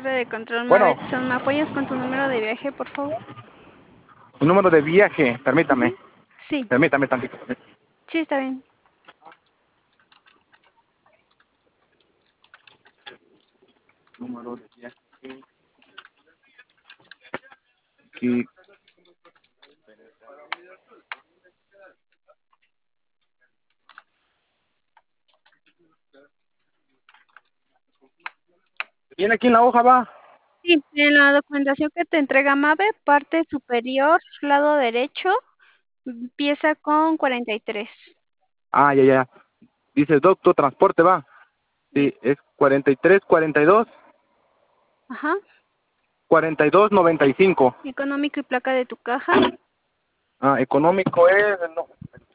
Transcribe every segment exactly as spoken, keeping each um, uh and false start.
Torre de control, Bueno, Mabetson, ¿me apoyas con tu número de viaje, por favor? un número de viaje, permítame. Ujú. Sí, Permítame tantito. sí, está bien. Número de viaje. Aquí. ¿Viene aquí en la hoja, va? Sí, en la documentación que te entrega Mabe, parte superior, lado derecho, empieza con cuarenta y tres. Ah, ya, ya. Dice doctor, transporte, va. Sí, es cuarenta y tres, cuarenta y dos, Ajá. cuarenta y dos, noventa y cinco. Económico y placa de tu caja. Ah, económico es... No.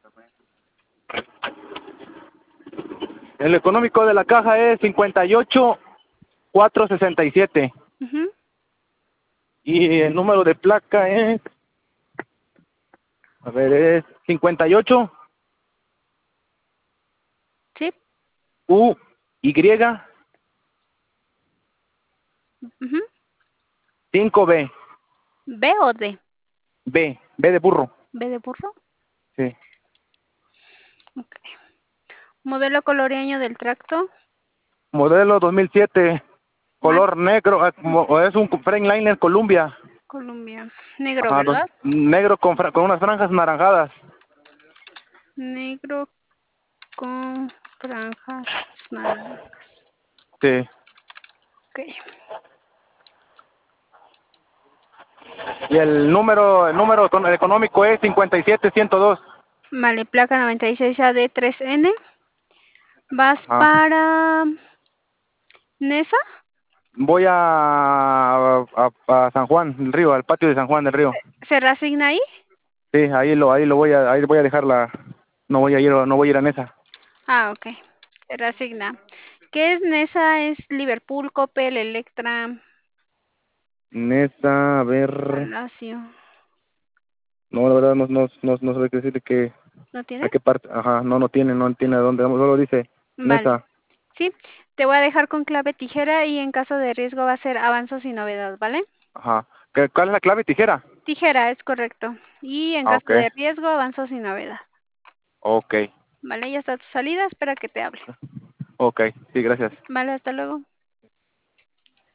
El económico de la caja es cincuenta y ocho, cuatrocientos sesenta y siete. Ujú. Y el número de placa es... A ver, es cincuenta y ocho, Sí. U, Y, Ujú. cinco B. ¿B o D? B, B de burro. ¿B de burro? Sí. Ok. Modelo, color y año del tracto. Modelo dos mil siete, Mar color negro, ah, como- es un Freightliner Columbia. Columbia. Negro, Ajá, dos- ¿verdad? negro con, fra- con unas franjas naranjadas. Negro con franjas naranjas. Sí. Ok. Y el número, el número econ- económico es cincuenta y siete, ciento dos. Vale, placa noventa y seis A D tres N. ¿Vas Ajá. para Nesa? Voy a, a, a San Juan del Río, al patio de San Juan del Río. ¿Se reasigna ahí? Sí, ahí lo, ahí lo voy a, ahí voy a dejarla. No voy a ir, no voy a ir a Nesa. Ah, ok. Se reasigna. ¿Qué es Nesa? Es Liverpool, Coppel, Electra, Nesa, a ver. Palacio. No, la verdad no, no, no, no sé qué decirte que, ¿No a tiene? qué parte. Ajá, no, no tiene, no tiene a dónde. Solo dice Vale. Nesa. Sí, te voy a dejar con clave tijera y en caso de riesgo va a ser avanzo sin novedad, ¿vale? Ajá. ¿Qué, ¿Cuál es la clave? Tijera. Tijera, es correcto. Y en Ah, caso ok. de riesgo, avanzo sin novedad. Ok. Vale, ya está tu salida, espera que te hable. Ok. Sí, gracias. Vale, hasta luego.